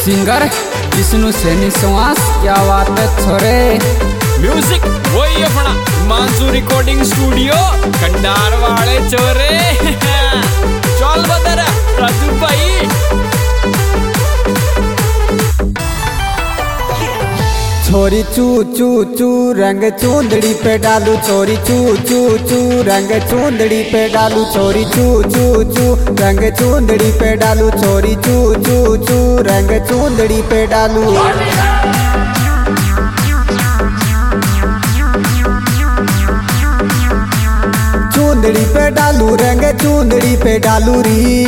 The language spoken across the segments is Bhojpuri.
सिंगर विष्णु सैनी सुहास। क्या बात है छोरे। म्यूजिक वही अपना मानसू रिकॉर्डिंग स्टूडियो कंडार वाले छोरे। चल बदर राजू भाई। छोरी चू चू चू रंग चूंदड़ी पे डालू, छोरी चू चू चू रंग चूंदड़ी पे डालू, छोरी चू चू चू रंग चूंदड़ी पे डालू, छोरी चू चू चू रंग चूंदड़ी पे डालू। चूंदड़ी पे डालू रंग चूंदड़ी पे डालू री।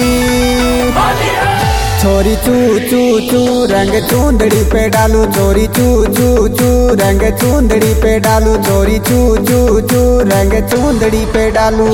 छोरी चू चू चू रंग चूंदड़ी पे डालू, छोरी चू चू चू रंग चूंदड़ी पे डालू, छोरी चू चू चू रंग चूंदड़ी पे डालू।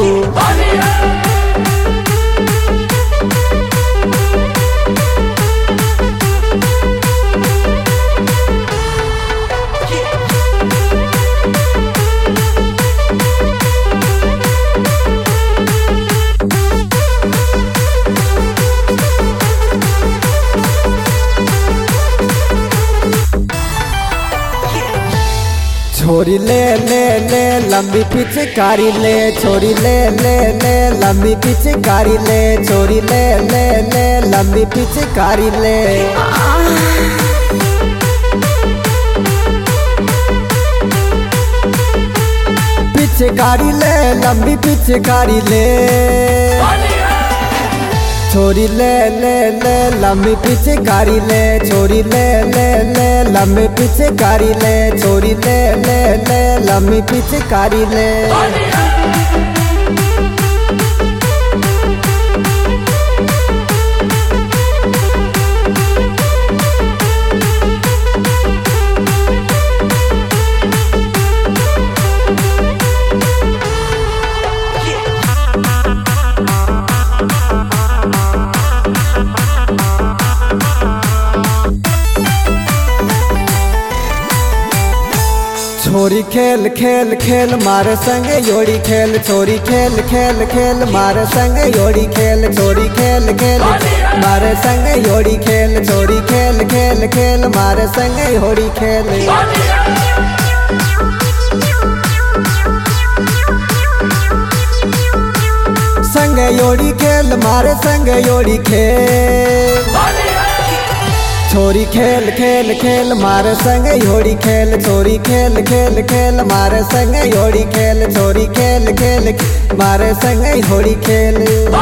छोरी ले ले ले लंबी पिचकारी ले, छोरी ले ले ले लंबी पिचकारी ले, छोरी ले ले ले लंबी पिचकारी ले। पिचकारी ले लंबी पिचकारी ले, छोरी ले ले ले लंबी पिचकारी ले, छोरी ले ले ले लंबी पिचकारी ले, छोरी ले ले ले लंबी पिचकारी ले। छोरी खेल खेल खेल मारे संग योड़ी खेल, छोरी खेल खेल खेल मारे संग योड़ी खेल, छोरी खेल खेल मारे संग योड़ी खेल, छोरी खेल खेल खेल मारे संग योड़ी खेल। संग योड़ी खेल मारे संग योड़ी खेल। छोरी खेल खेल खेल मारे संग योड़ी खेल, छोरी खेल खेल खेल मारे संग योड़ी खेल, छोरी खेल खेल मारे संग योड़ी खेल।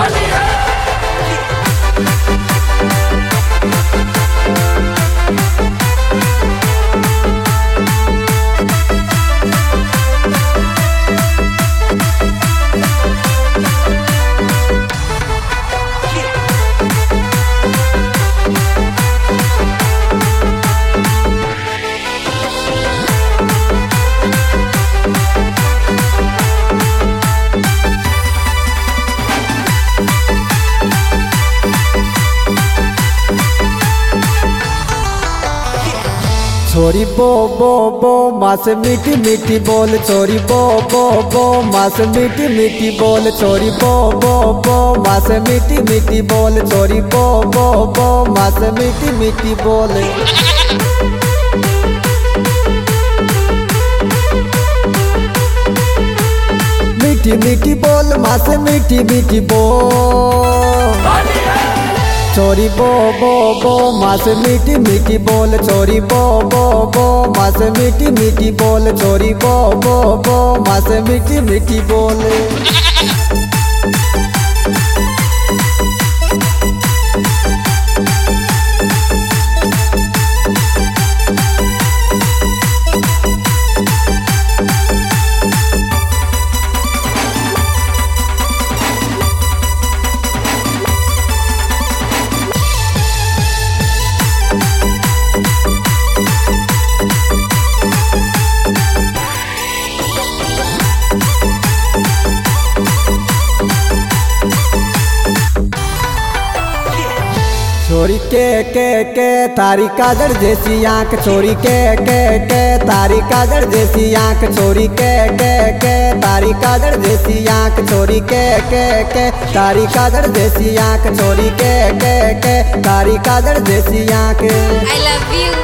छोरी बो बो बो माँ से मीठी मीठी बोल, छोरी बो बो माँ से मीठी मीठी बोल, छोरी बो बो माँ से मीठी मीठी बोल, छोरी बो माँ से मीठी मीठी बोल। मीठी मीठी बोल माँ से मीठी मीठी बोल। छोरी बो माँ से मीठी मीठी बोल, छोरी बो माँ से मीठी मीठी बोल, छोरी बो माँ से मीठी मीठी बोल। छोरी के तारी काजल जैसी आंख, छोरी के तारी काजल जैसी आंख, छोरी के तारी काजल जैसी आंख, छोरी के तारी काजल जैसी आंख, छोरी के तारी काजल जैसी आंख। I love you.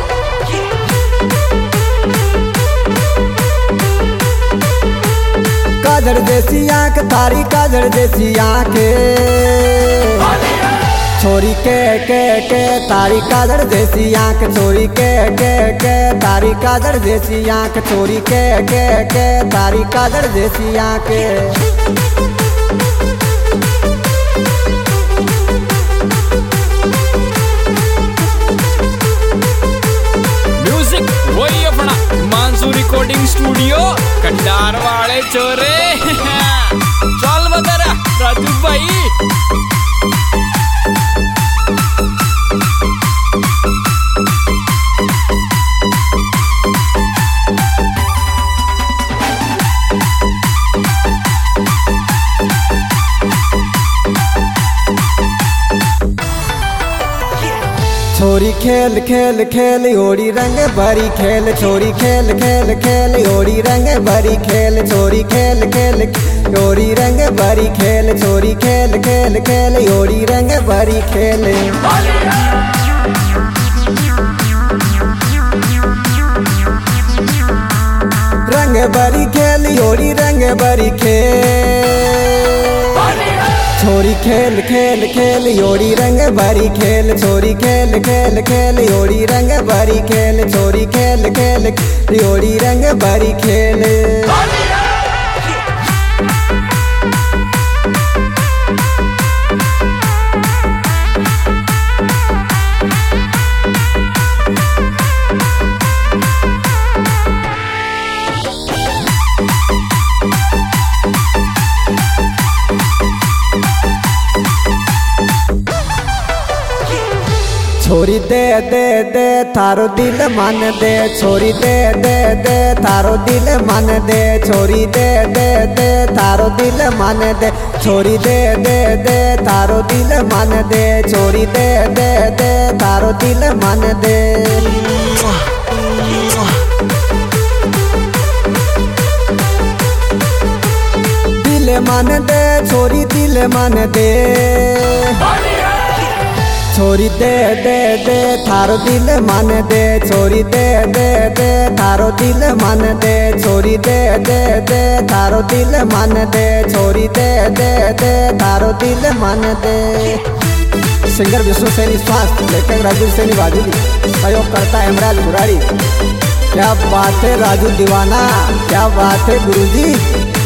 काजल जैसी आंख, तारी काजल जैसी आंख, छोरी के तारी काजल जैसी आंख, छोरी के तारी काजल जैसी आंख, छोरी के तारी काजल जैसी आंख। म्यूजिक वही अपना हिमांशु रिकॉर्डिंग स्टूडियो कंडार वाले चोरे। चल बदरा राजू भाई। छोरी खेल ओड़ी रंग भरी खेल, छोरी खेल ओड़ी रंग भरी खेल, छोरी खेल ओड़ी रंग भरी खेल, छोरी खेल ओड़ी रंग भरी खेल। रंग भरी खेल ओड़ी रंग भरी खेल, छोरी खेल ओड़ी रंग भरी खेल, छोरी खेल ओड़ी रंग भरी खेल, छोरी खेल ओड़ी रंग भरी खेल। छोरी दे थारो दिल मन दे, छोरी दे थारो दिल मन दे, छोरी दे थारो दिल मन दे, छोरी दे थारो दिल मन दे, छोरी दे थारो दिल मन दे। दिल मन दे छोरी दिल मन दे, छोरी दे थारो दिल मन दे, छोरी दे थारो दिल मन दे, छोरी दे थारो दिल मन दे, छोरी दे थारो दिल मन दे। सिंगर विष्णु सैनी स्वास्थ्य, लेखक राजू सैनी बाजूली, सहयोग करता है इमरान मुरारी। क्या बात है राजू दीवाना, क्या बात है गुरुजी।